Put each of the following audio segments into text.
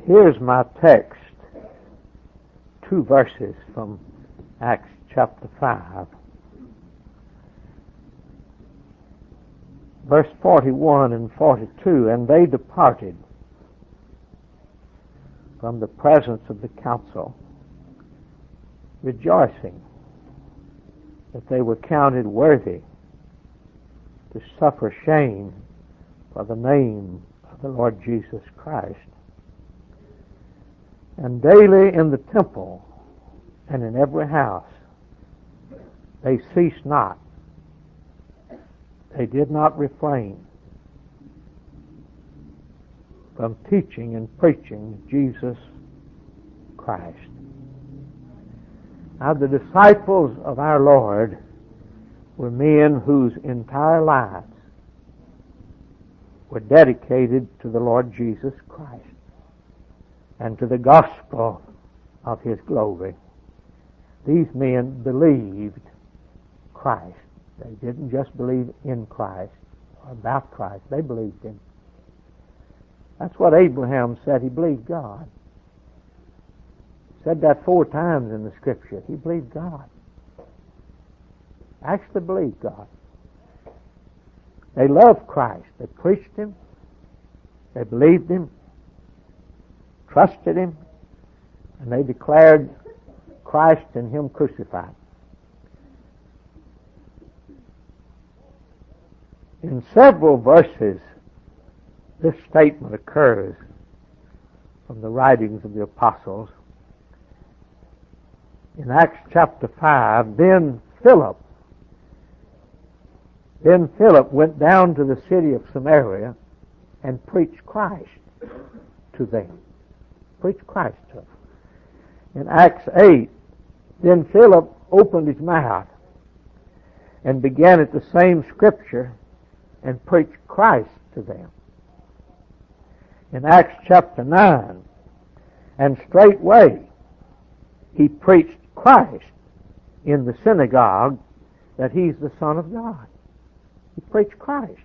Here's my text, 2 verses from Acts chapter 5. Verse 41 and 42, and they departed from the presence of the council, rejoicing that they were counted worthy to suffer shame for the name of the Lord Jesus Christ. And daily in the temple and in every house they ceased not. They did not refrain from teaching and preaching Jesus Christ. Now, the disciples of our Lord were men whose entire lives were dedicated to the Lord Jesus Christ and to the gospel of His glory. These men believed Christ. They didn't just believe in Christ or about Christ. They believed Him. That's what Abraham said. He believed God. He said that 4 times in the Scripture. He believed God. Actually believed God. They loved Christ. They preached Him. They believed Him. Trusted Him. And they declared Christ and Him crucified. In several verses, this statement occurs from the writings of the apostles. In Acts chapter 5, then Philip went down to the city of Samaria and preached Christ to them. Preached Christ to them. In Acts 8, then Philip opened his mouth and began at the same scripture and preached Christ to them. In Acts chapter 9, and straightway he preached Christ in the synagogue that He's the Son of God. He preached Christ.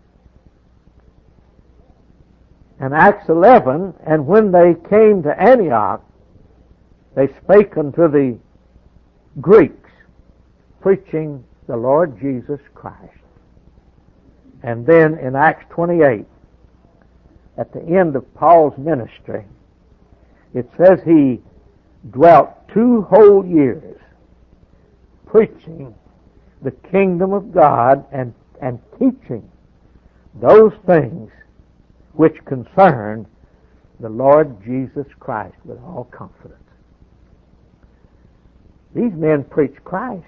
In Acts 11, and when they came to Antioch, they spake unto the Greeks, preaching the Lord Jesus Christ. And then in Acts 28, at the end of Paul's ministry, it says he dwelt 2 whole years preaching the kingdom of God and teaching those things which concern the Lord Jesus Christ with all confidence. These men preach Christ.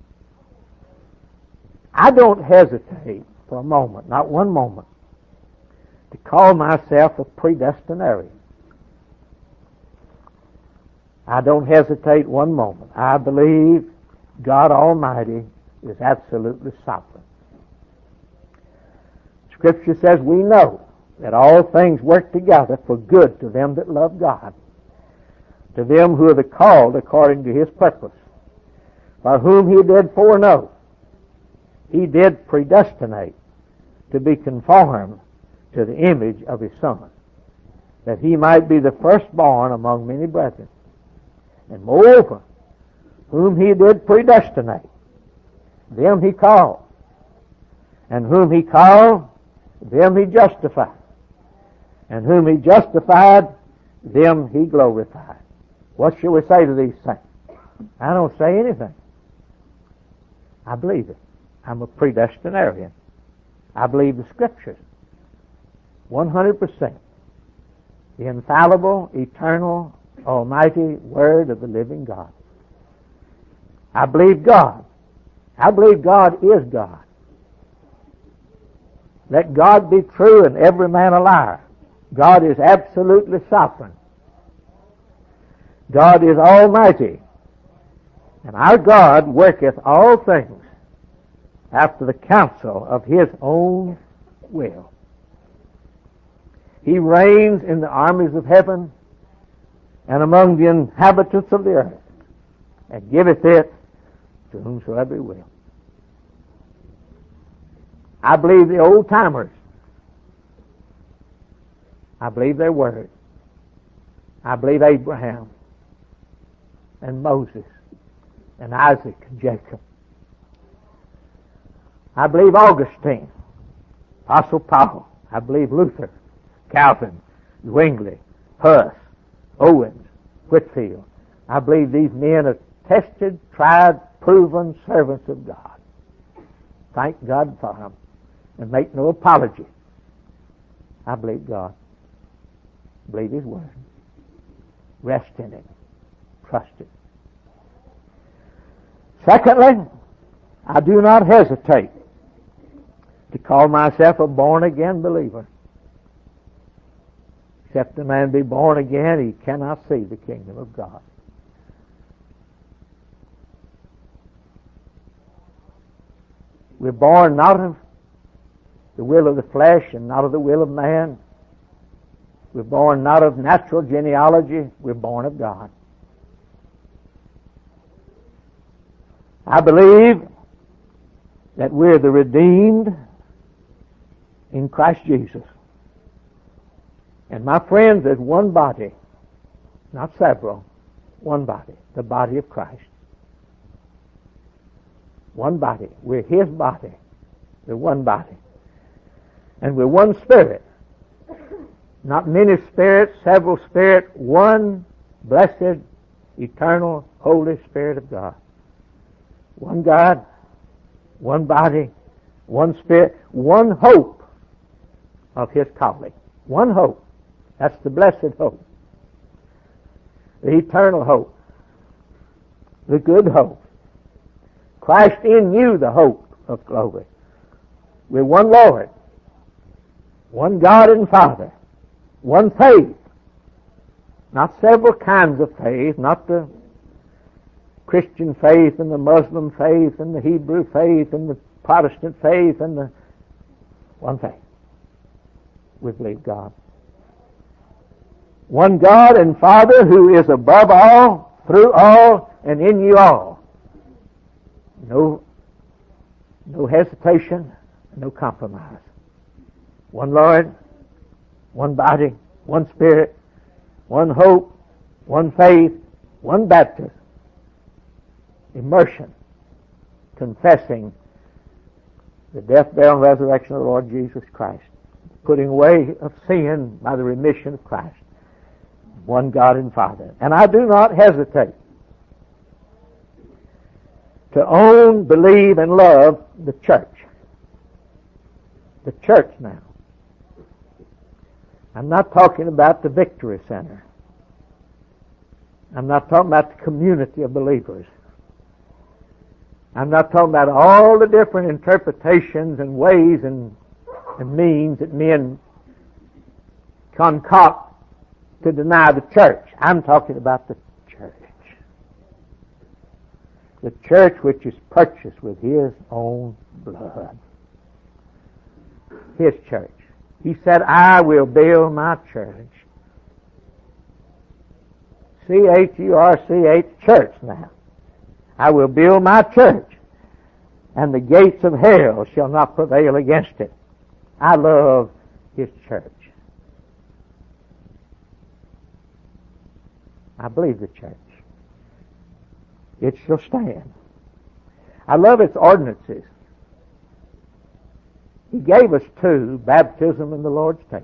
I don't hesitate for a moment, not one moment, to call myself a predestinarian. I don't hesitate one moment. I believe God Almighty is absolutely sovereign. Scripture says we know that all things work together for good to them that love God, to them who are the called according to His purpose, for whom He did foreknow, He did predestinate to be conformed to the image of His Son, that He might be the firstborn among many brethren. And moreover, whom He did predestinate, them He called. And whom He called, them He justified. And whom He justified, them He glorified. What shall we say to these things? I don't say anything. I believe it. I'm a predestinarian. I believe the Scriptures. 100%. The infallible, eternal, almighty Word of the living God. I believe God. I believe God is God. Let God be true and every man a liar. God is absolutely sovereign. God is almighty. And our God worketh all things after the counsel of His own will. He reigns in the armies of heaven and among the inhabitants of the earth, and giveth it to whomsoever He will. I believe the old timers. I believe their word. I believe Abraham and Moses and Isaac and Jacob. I believe Augustine, Apostle Paul. I believe Luther, Calvin, Zwingli, Huss, Owens, Whitefield. I believe these men are tested, tried, proven servants of God. Thank God for them and make no apology. I believe God. Believe His Word. Rest in it. Trust it. Secondly, I do not hesitate to call myself a born-again believer. Except a man be born again, he cannot see the kingdom of God. We're born not of the will of the flesh and not of the will of man. We're born not of natural genealogy. We're born of God. I believe that we're the redeemed in Christ Jesus. And my friends, there's one body, not several, one body, the body of Christ. One body. We're His body. We're one body. And we're one Spirit. Not many spirits, several spirits, one blessed, eternal, Holy Spirit of God. One God, one body, one Spirit, one hope of His calling. One hope. That's the blessed hope. The eternal hope. The good hope. Christ in you, the hope of glory. We're one Lord. One God and Father. One faith. Not several kinds of faith. Not the Christian faith and the Muslim faith and the Hebrew faith and the Protestant faith and the one faith. We believe God. One God and Father who is above all, through all, and in you all. No hesitation, no compromise. One Lord, one body, one Spirit, one hope, one faith, one baptism. Immersion, confessing the death, burial, and resurrection of the Lord Jesus Christ. Putting away of sin by the remission of Christ. One God and Father. And I do not hesitate to own, believe, and love the church. The church now. I'm not talking about the Victory Center. I'm not talking about the community of believers. I'm not talking about all the different interpretations and ways and means that men concoct to deny the church. I'm talking about the church. The church which is purchased with His own blood. His church. He said, I will build my church. C-H-U-R-C-H, church now. I will build my church, and the gates of hell shall not prevail against it. I love His church. I believe the church. It shall stand. I love its ordinances. He gave us two, baptism and the Lord's table.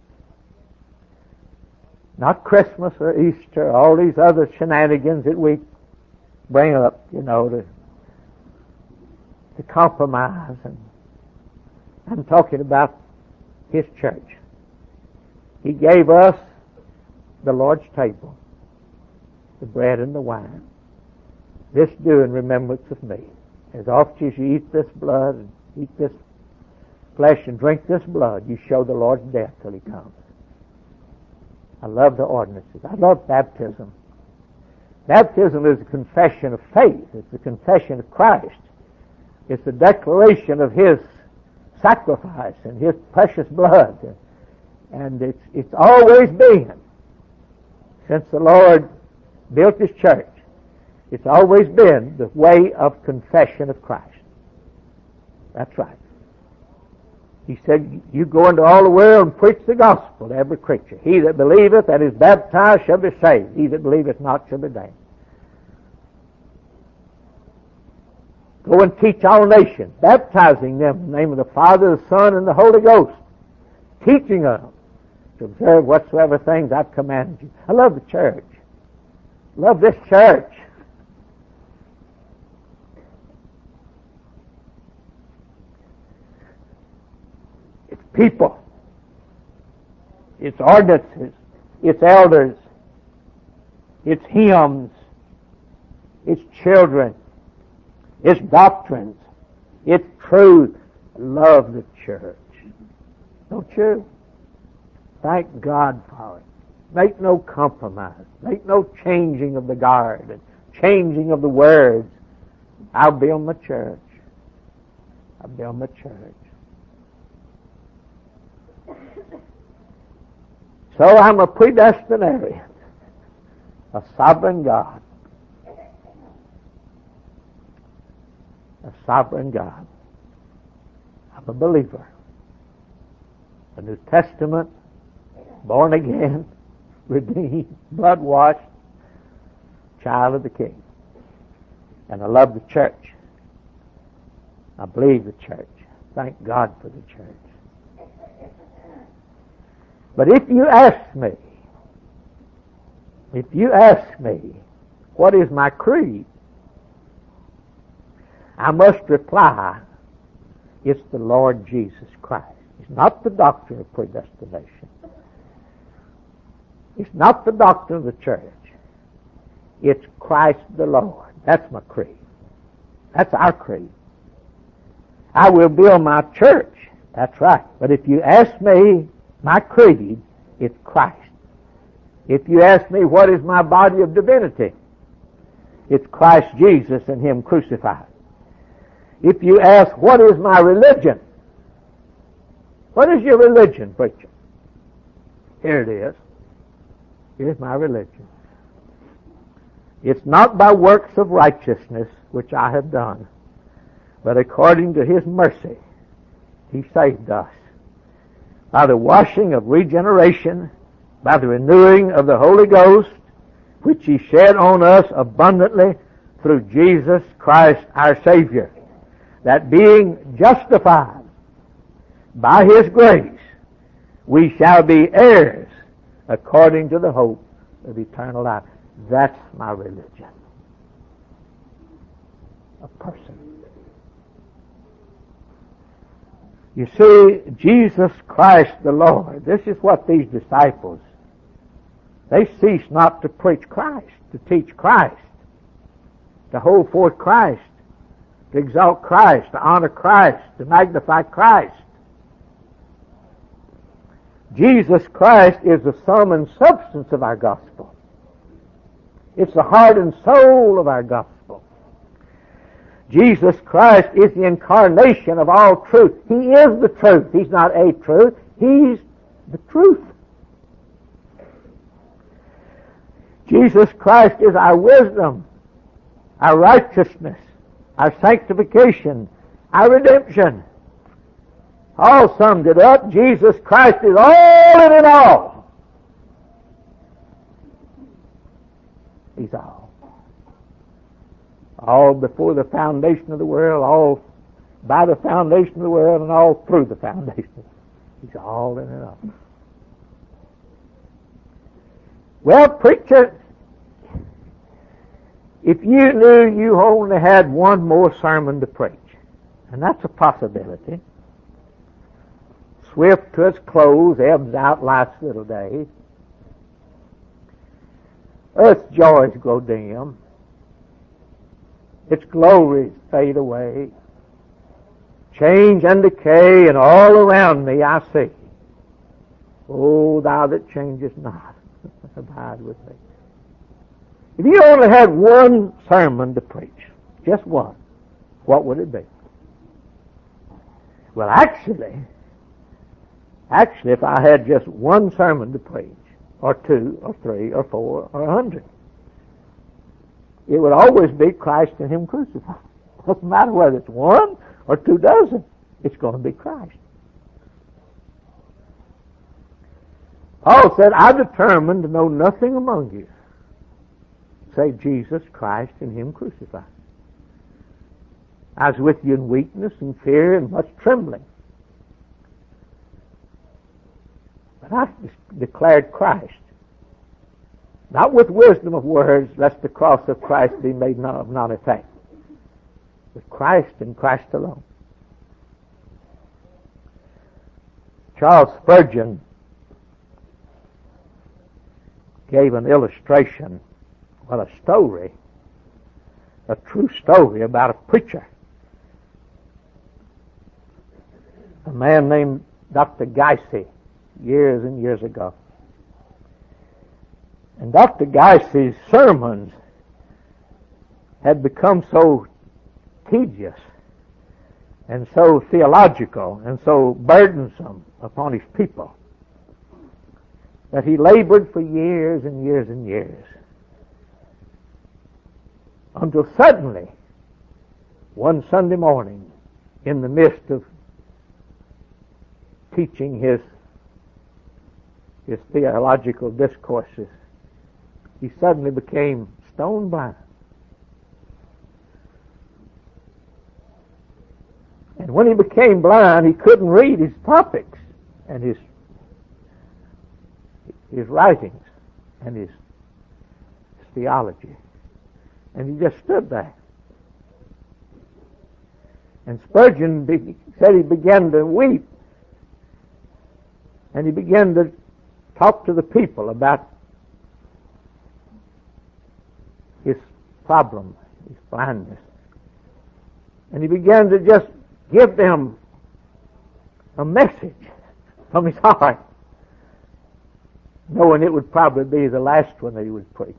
Not Christmas or Easter, all these other shenanigans that we bring up, to compromise. And I'm talking about His church. He gave us the Lord's table, the bread and the wine. This do in remembrance of me. As often as you eat this blood and eat this flesh and drink this blood, you show the Lord's death till He comes. I love the ordinances. I love baptism. Baptism is a confession of faith. It's a confession of Christ. It's a declaration of His sacrifice and His precious blood. And it's always been, since the Lord built His church, it's always been the way of confession of Christ. That's right. He said, you go into all the world and preach the gospel to every creature. He that believeth and is baptized shall be saved. He that believeth not shall be damned. Go and teach all nations, baptizing them in the name of the Father, the Son, and the Holy Ghost, teaching them to observe whatsoever things I've commanded you. I love the church. Love this church. It's people. It's ordinances. It's elders. It's hymns. It's children. It's doctrines. It's truth. Love the church. Don't you? Thank God for it. Make no compromise. Make no changing of the guard and changing of the words. I'll build my church. I'll build my church. So I'm a predestinarian, a sovereign God. A sovereign God. I'm a believer. A New Testament, born again, redeemed, blood washed, child of the King. And I love the church. I believe the church. Thank God for the church. But if you ask me, what is my creed? I must reply, it's the Lord Jesus Christ. It's not the doctrine of predestination. It's not the doctrine of the church. It's Christ the Lord. That's my creed. That's our creed. I will build my church. That's right. But if you ask me my creed, it's Christ. If you ask me what is my body of divinity, it's Christ Jesus and Him crucified. If you ask what is my religion, what is your religion, preacher? Here it is. Here's my religion. It's not by works of righteousness which I have done, but according to His mercy, He saved us by the washing of regeneration, by the renewing of the Holy Ghost, which He shed on us abundantly through Jesus Christ our Savior, that being justified by His grace, we shall be heirs according to the hope of eternal life. That's my religion. A person. You see, Jesus Christ the Lord, this is what these disciples, they cease not to preach Christ, to teach Christ, to hold forth Christ, to exalt Christ, to honor Christ, to magnify Christ. Jesus Christ is the sum and substance of our gospel. It's the heart and soul of our gospel. Jesus Christ is the incarnation of all truth. He is the truth. He's not a truth. He's the truth. Jesus Christ is our wisdom, our righteousness, our sanctification, our redemption. All summed it up, Jesus Christ is all in all. He's all. All before the foundation of the world, all by the foundation of the world, and all through the foundation. He's all in all. Well, preacher, if you knew you only had one more sermon to preach, and that's a possibility, swift to its close, ebbs out life's little days, earth's joys grow dim, its glories fade away, change and decay, and all around me I see, O Thou that changest not, abide with me. If you only had one sermon to preach, just one, what would it be? Well, actually, if I had just one sermon to preach, or two, or three, or four, or 100, it would always be Christ and Him crucified. It doesn't matter whether it's one or 2 dozen, it's going to be Christ. Paul said, I determined to know nothing among you save Jesus Christ and Him crucified. I was with you in weakness and fear and much trembling. But I declared Christ, not with wisdom of words, lest the cross of Christ be made of none effect, but Christ and Christ alone. Charles Spurgeon gave an illustration, a story, a true story about a preacher, a man named Dr. Geisey, years and years ago. And Dr. Geisey's sermons had become so tedious and so theological and so burdensome upon his people that he labored for years and years and years, until suddenly, one Sunday morning, in the midst of teaching his theological discourses, he suddenly became stone blind. And when he became blind, he couldn't read his topics and his writings and his theology. And he just stood there. And Spurgeon said he began to weep. And he began to talk to the people about his problem, his blindness. And he began to just give them a message from his heart, knowing it would probably be the last one that he would preach.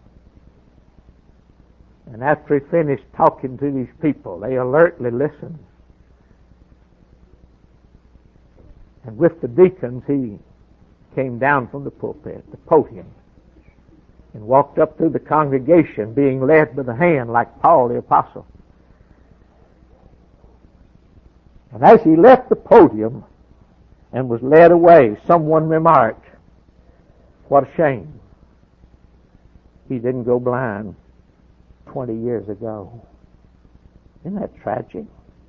And after he finished talking to these people, they alertly listened. And with the deacons, he came down from the pulpit, the podium, and walked up through the congregation, being led by the hand like Paul the Apostle. And as he left the podium and was led away, someone remarked, "What a shame he didn't go blind 20 years ago." Isn't that tragic?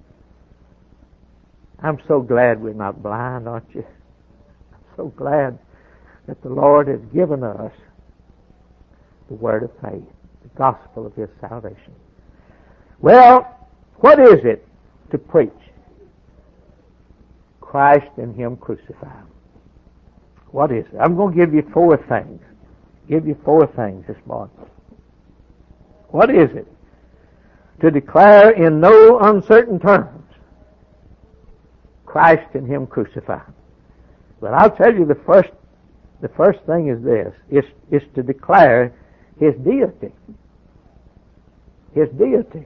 I'm so glad we're not blind, aren't you? I'm so glad that the Lord has given us the word of faith, the gospel of His salvation. Well, what is it to preach? Christ and Him crucified. What is it? I'm going to give you four things. Give you four things this morning. What is it? To declare in no uncertain terms Christ and Him crucified. But I'll tell you the first thing is this, is to declare His deity. His deity.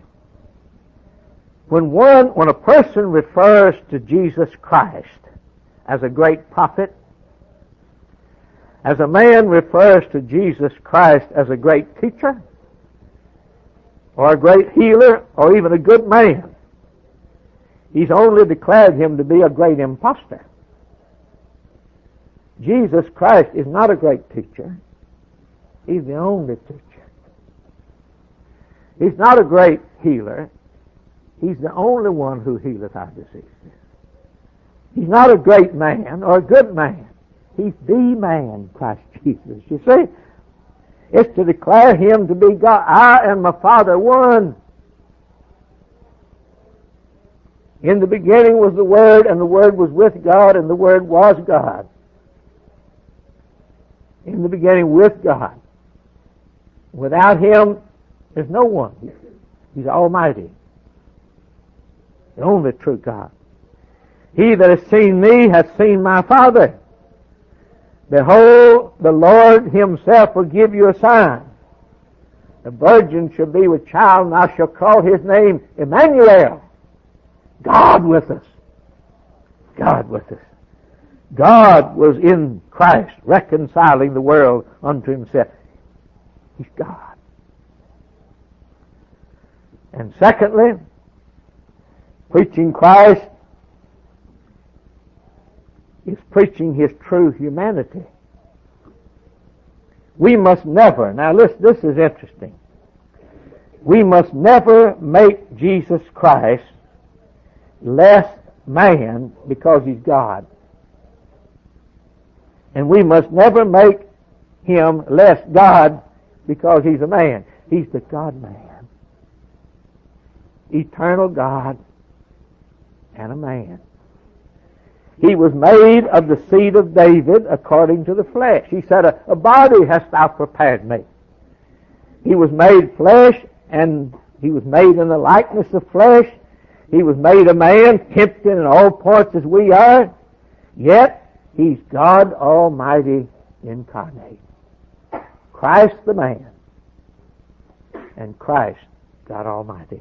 When a person refers to Jesus Christ as a great prophet, as a man refers to Jesus Christ as a great teacher, or a great healer, or even a good man, he's only declared Him to be a great impostor. Jesus Christ is not a great teacher. He's the only teacher. He's not a great healer. He's the only one who healeth our diseases. He's not a great man or a good man. He's the man, Christ Jesus. You see, it's to declare Him to be God. I and my Father one. In the beginning was the Word, and the Word was with God, and the Word was God. In the beginning with God. Without Him, there's no one. He's Almighty. The only true God. He that has seen me hath seen my Father. Behold, the Lord Himself will give you a sign. The virgin shall be with child, and thou shalt call His name Emmanuel. God with us. God with us. God was in Christ, reconciling the world unto Himself. He's God. And secondly, preaching Christ is preaching His true humanity. We must never, now listen, this is interesting. We must never make Jesus Christ less man because He's God. And we must never make Him less God because He's a man. He's the God-man. Eternal God and a man. He was made of the seed of David according to the flesh. He said, a body hast thou prepared me. He was made flesh, and He was made in the likeness of flesh. He was made a man, tempted in all points as we are. Yet, He's God Almighty incarnate. Christ the man, and Christ God Almighty.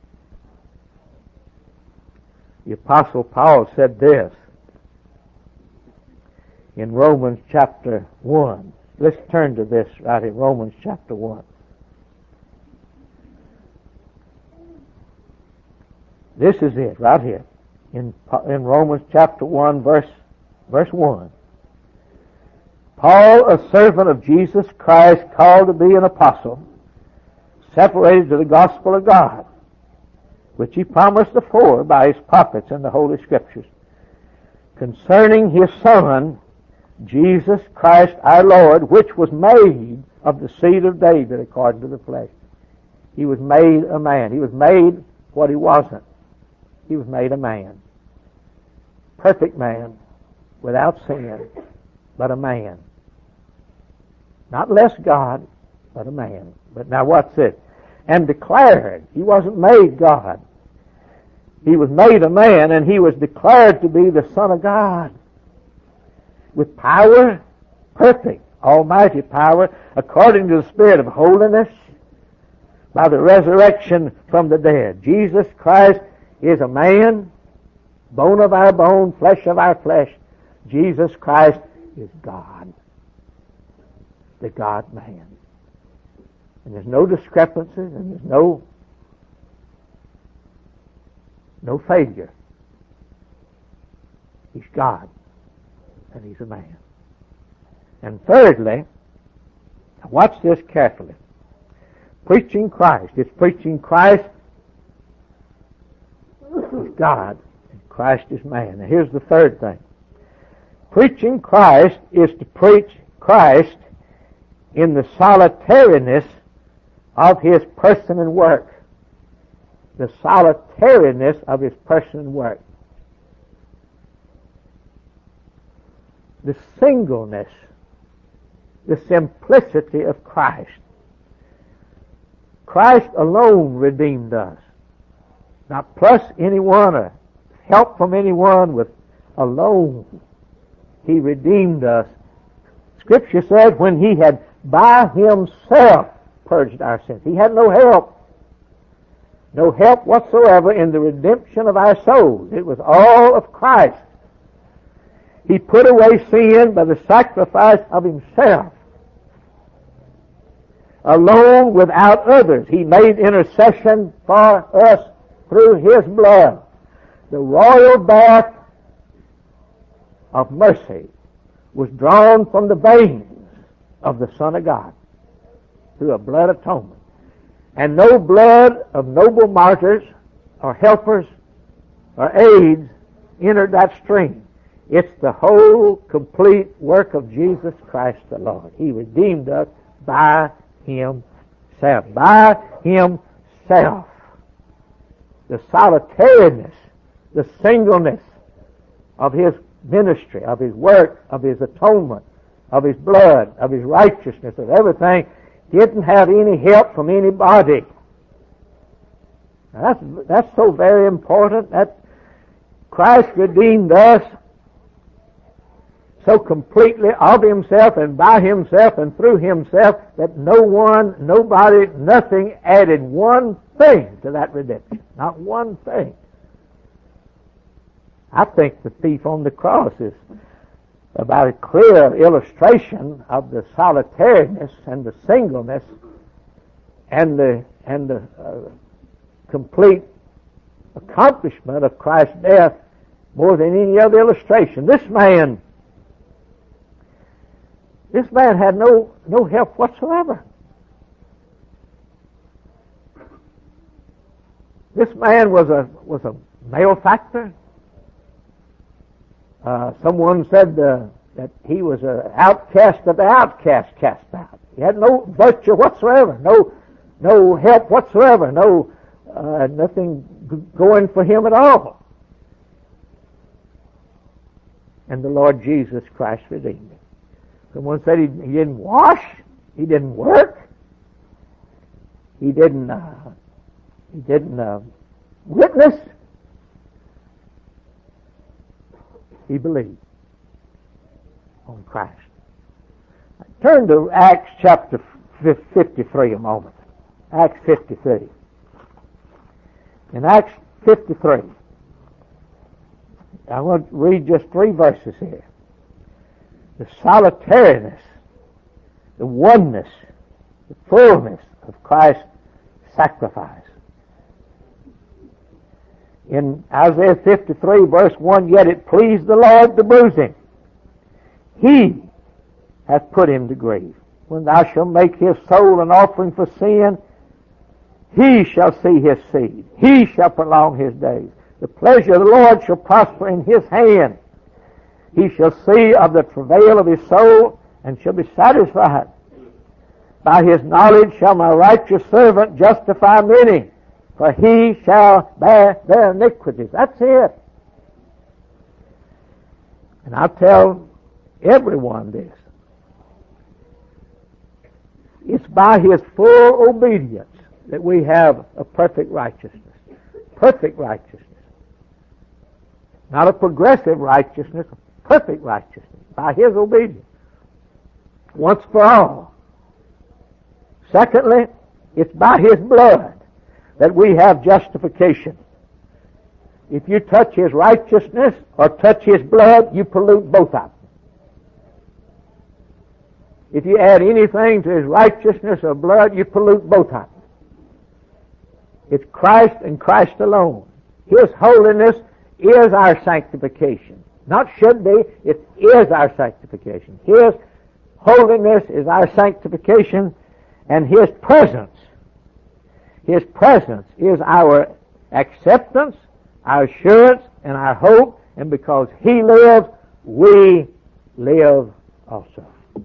The Apostle Paul said this in Romans chapter 1. Let's turn to this right in Romans chapter 1. This is it right here in Romans chapter 1 verse 1. Paul, a servant of Jesus Christ, called to be an apostle, separated to the gospel of God, which He promised afore by His prophets in the Holy Scriptures, concerning His Son, Jesus Christ our Lord, which was made of the seed of David according to the flesh. He was made a man. He was made what He wasn't. He was made a man. Perfect man, without sin, but a man. Not less God, but a man. But now what's it? And declared. He wasn't made God. He was made a man, and He was declared to be the Son of God. With power, perfect, almighty power, according to the Spirit of holiness, by the resurrection from the dead. Jesus Christ is a man, bone of our bone, flesh of our flesh. Jesus Christ is God, the God-man. And there's no discrepancies, and there's no failure. He's God, and He's a man. And thirdly, watch this carefully. Preaching Christ. It's preaching Christ is God, and Christ is man. Now here's the third thing. Preaching Christ is to preach Christ in the solitariness of His person and work. The solitariness of His person and work. The singleness, the simplicity of Christ. Christ alone redeemed us. Not plus anyone or help from anyone, with alone He redeemed us. Scripture said when He had by Himself purged our sins. He had no help. No help whatsoever in the redemption of our souls. It was all of Christ. He put away sin by the sacrifice of Himself. Alone, without others, He made intercession for us through His blood. The royal bath of mercy was drawn from the veins of the Son of God through a blood atonement. And no blood of noble martyrs or helpers or aids entered that stream. It's the whole complete work of Jesus Christ the Lord. He redeemed us by Himself. By Himself. The solitariness, the singleness of His ministry, of His work, of His atonement, of His blood, of His righteousness, of everything, didn't have any help from anybody. Now that's so very important. That Christ redeemed us so completely of Himself and by Himself and through Himself that no one, nobody, nothing added one thing to that redemption. Not one thing. I think the thief on the cross is about a clear illustration of the solitariness and the singleness and the complete accomplishment of Christ's death more than any other illustration. This man This man had no help whatsoever. This man was a malefactor. Someone said that he was an outcast of the outcast cast out. He had no virtue whatsoever, no help whatsoever, nothing going for him at all. And the Lord Jesus Christ redeemed him. Someone said he didn't wash, he didn't work, he didn't witness. He believed on Christ. Turn to Acts chapter 53 a moment. Acts 53. In Acts 53, I want to read just 3 verses here. The solitariness, the oneness, the fullness of Christ's sacrifice. In Isaiah 53 verse 1, yet it pleased the Lord to bruise him. He hath put him to grief. When thou shalt make his soul an offering for sin, he shall see his seed. He shall prolong his days. The pleasure of the Lord shall prosper in his hand. He shall see of the travail of his soul, and shall be satisfied. By his knowledge shall my righteous servant justify many, for he shall bear their iniquities. That's it. And I tell everyone this. It's by his full obedience that we have a perfect righteousness. Perfect righteousness. Not a progressive righteousness, a perfect righteousness. By his obedience. Once for all. Secondly, it's by his blood that we have justification. If you touch his righteousness or touch his blood, you pollute both of them. If you add anything to his righteousness or blood, you pollute both of them. It's Christ and Christ alone. His holiness is our sanctification. Not should be, it is our sanctification. His holiness is our sanctification, and his presence is our acceptance, our assurance, and our hope, and because he lives, we live also.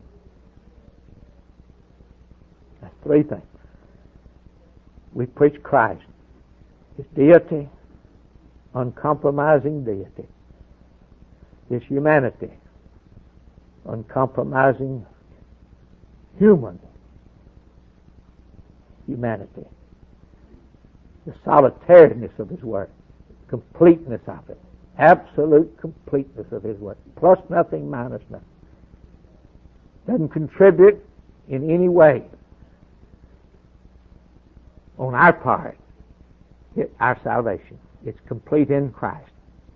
That's 3 things. We preach Christ, his deity, uncompromising deity, his humanity, uncompromising human humanity, the solitariness of his work, completeness of it, absolute completeness of his work, plus nothing, minus nothing. Doesn't contribute in any way on our part our salvation. It's complete in Christ.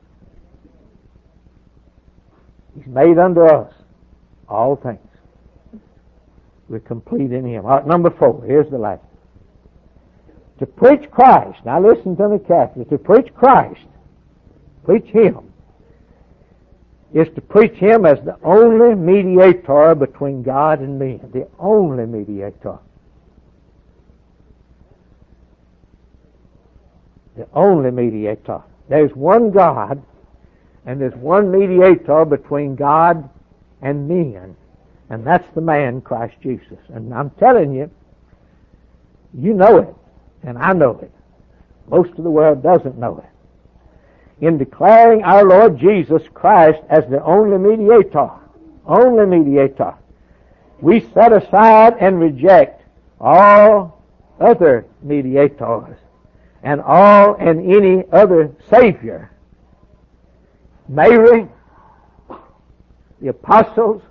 He's made unto us all things. We're complete in him. All right, number 4, here's the last. To preach Christ, now listen to me carefully, to preach Christ, preach him, is to preach him as the only mediator between God and men. The only mediator. The only mediator. There's one God, and there's one mediator between God and men, and that's the man, Christ Jesus. And I'm telling you, you know it, and I know it. Most of the world doesn't know it. In declaring our Lord Jesus Christ as the only mediator, we set aside and reject all other mediators and all and any other Savior. Mary, the apostles,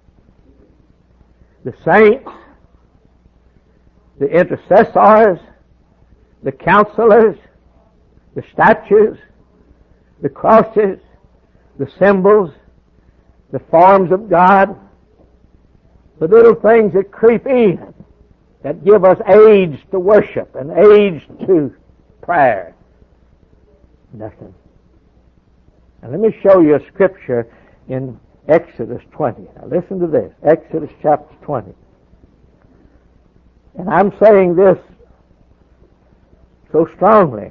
the saints, the intercessors, the counselors, the statues, the crosses, the symbols, the forms of God, the little things that creep in, that give us aids to worship and aids to prayer. Nothing. And let me show you a scripture in Exodus 20. Now listen to this. Exodus chapter 20. And I'm saying this so strongly.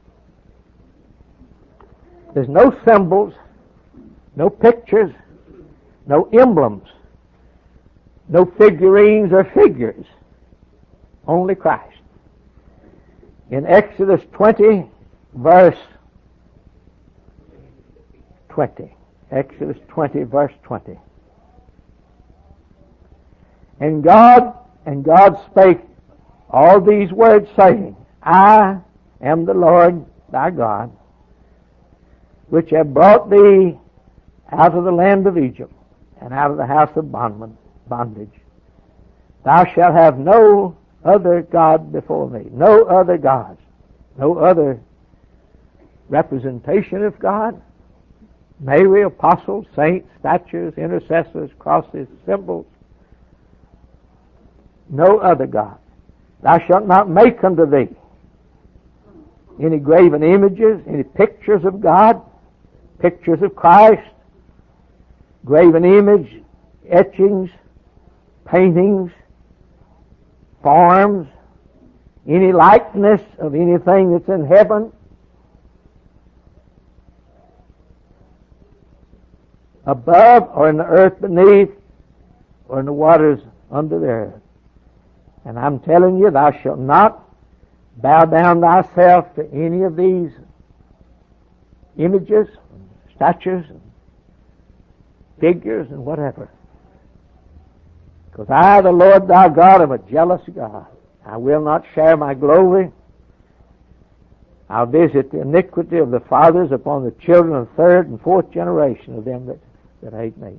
There's no symbols, no pictures, no emblems, no figurines or figures. Only Christ. In Exodus 20, verse 20. Exodus 20, verse 20. And God spake all these words, saying, I am the Lord thy God, which have brought thee out of the land of Egypt, and out of the house of bondage. Thou shalt have no other God before me. No other gods. No other representation of God. Mary, apostles, saints, statues, intercessors, crosses, symbols. No other God. Thou shalt not make unto thee any graven images, any pictures of God, pictures of Christ, graven image, etchings, paintings, forms, any likeness of anything that's in heaven, above or in the earth beneath, or in the waters under the earth. And I'm telling you, thou shalt not bow down thyself to any of these images, statues, figures, and whatever. Because I, the Lord thy God, am a jealous God. I will not share my glory. I'll visit the iniquity of the fathers upon the children of third and fourth generation of them that hate me.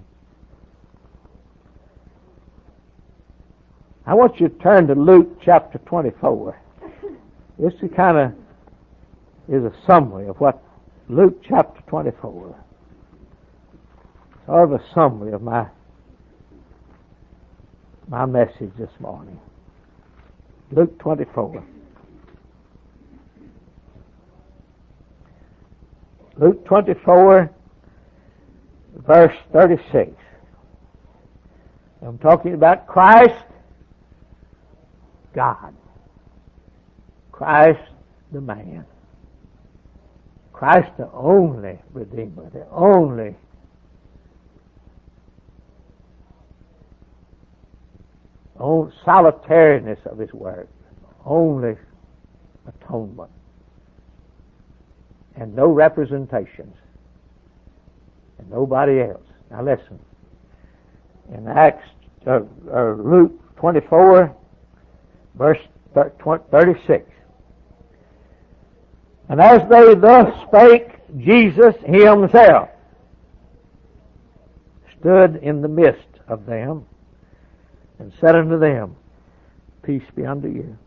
I want you to turn to Luke chapter 24. This is a summary of what Luke chapter 24. Sort of a summary of my message this morning. Luke 24. Luke 24, verse 36. I'm talking about Christ, God. Christ, the man. Christ, the only Redeemer, the only solitariness of His work, only atonement, and no representations, and nobody else. Now listen, in Luke 24, verse 36, and as they thus spake, Jesus Himself stood in the midst of them, and said unto them, Peace be unto you.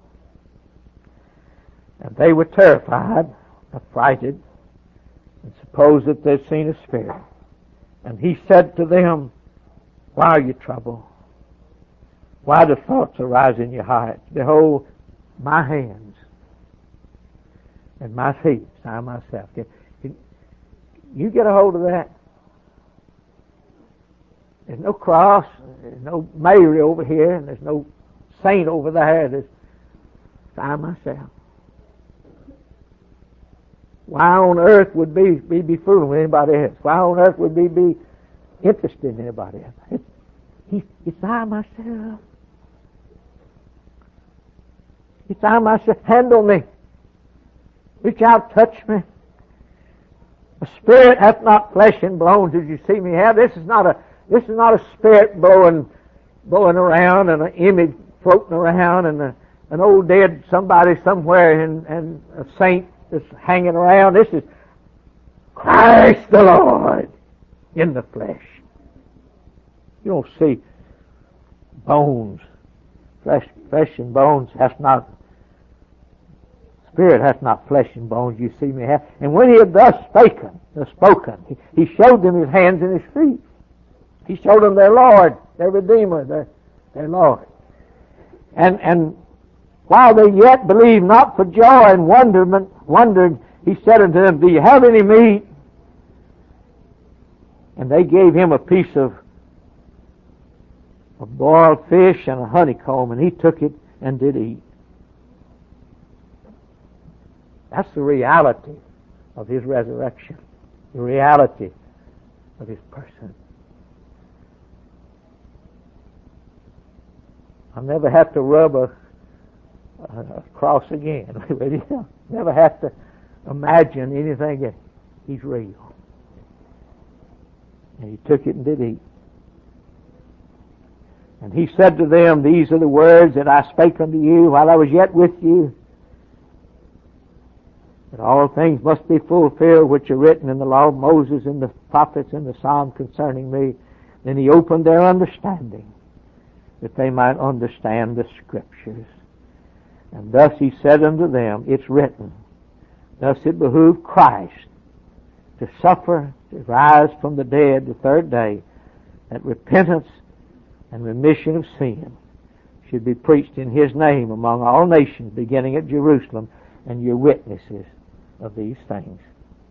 And they were terrified, affrighted, and supposed that they'd seen a spirit. And He said to them, Why are you troubled? Why do thoughts arise in your hearts? Behold, my hands and my feet, I myself. Can you get a hold of that? There's no cross, there's no Mary over here, and there's no saint over there. There's I myself. Why on earth would we be fooling with anybody else? Why on earth would we be interested in anybody else? It's I myself. It's I myself. Handle me. Reach out, touch me. A spirit hath not flesh and bones as you see me have. This is not a spirit blowing around and an image floating around and an old dead somebody somewhere and a saint that's hanging around. This is Christ the Lord in the flesh. You don't see bones. Flesh and bones Spirit hath not flesh and bones, you see me have. And when He had thus spoken, He showed them His hands and His feet. He showed them their Lord, their Redeemer, their Lord. And while they yet believed not for joy and wondered, He said unto them, Do you have any meat? And they gave him a piece of boiled fish and a honeycomb, and he took it and did eat. That's the reality of his resurrection, the reality of his person. I'll never have to rub a cross again. Never have to imagine anything else. He's real. And he took it and did eat. And he said to them, "These are the words that I spake unto you while I was yet with you, that all things must be fulfilled which are written in the law of Moses and the prophets and the Psalm concerning me." Then he opened their understanding, that they might understand the Scriptures. And thus he said unto them, "It's written, thus it behooved Christ to suffer, to rise from the dead the third day, that repentance and remission of sin should be preached in his name among all nations, beginning at Jerusalem, and you're witnesses of these things.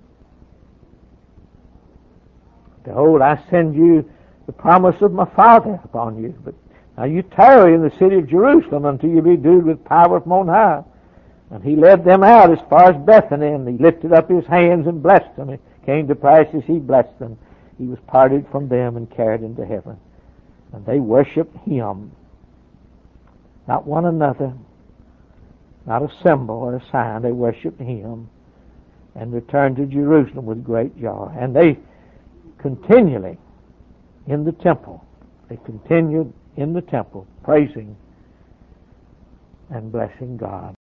Behold, I send you the promise of my Father upon you, but now you tarry in the city of Jerusalem until you be endued with power from on high." And he led them out as far as Bethany, and he lifted up his hands and blessed them. It came to pass as he blessed them, he was parted from them and carried into heaven. And they worshipped him, not one another, not a symbol or a sign. They worshipped him and returned to Jerusalem with great joy. And they continually in the temple, they continued in the temple, praising and blessing God.